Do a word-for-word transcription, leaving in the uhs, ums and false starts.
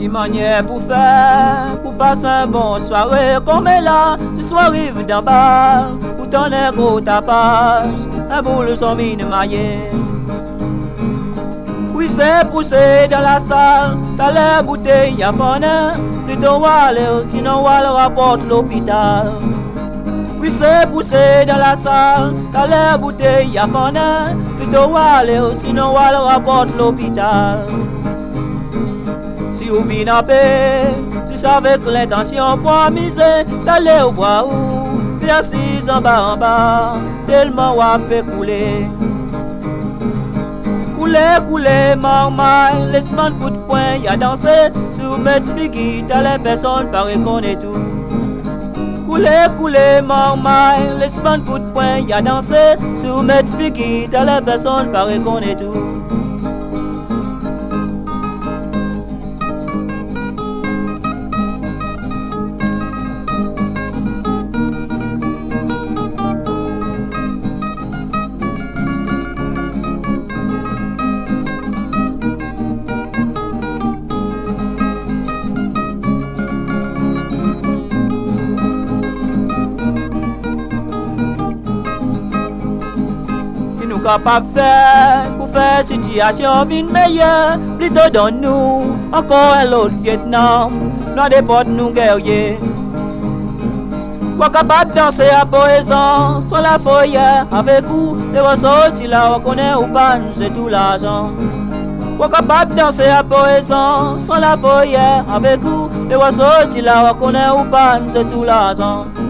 manière pour faire, pour passer un bon soirée comme est là, du soir rive d'en bas, pour ton air au tapage, un boule sans mine maillée. Oui, c'est poussé dans la salle, t'as l'air bouteille à fond, plutôt aller, sinon on le rapporte l'hôpital. Oui, c'est poussé dans la salle, t'as l'air bouteille à fond, plutôt aller, sinon on le rapporte l'hôpital. Si vous venez en paix, si c'est avec l'intention pour amuser, d'aller au bois où, bien assis en bas en bas, tellement on peut couler. Couler, couler, marmaille, laisse-moi un coup de poing, y'a dansé, sur mettre figui, t'as les personnes paraît qu'on est tout. Couler, couler, marmaille, laisse-moi un coup de poing, y'a dansé, sur mettre figui, t'as les personnes paraît qu'on est tout. Capable faire pour faire situation une meilleure, plutôt donne-nous encore un autre Vietnam, nous des potes nous guerriers. Ou capable danser à poison sur la feuille avec vous, et vous sortir là, on connaît ou pas, nous c'est tout l'argent. Ou capable danser à poison sur la feuille avec vous, et vous sortir là, on connaît ou pas, nous c'est tout l'argent.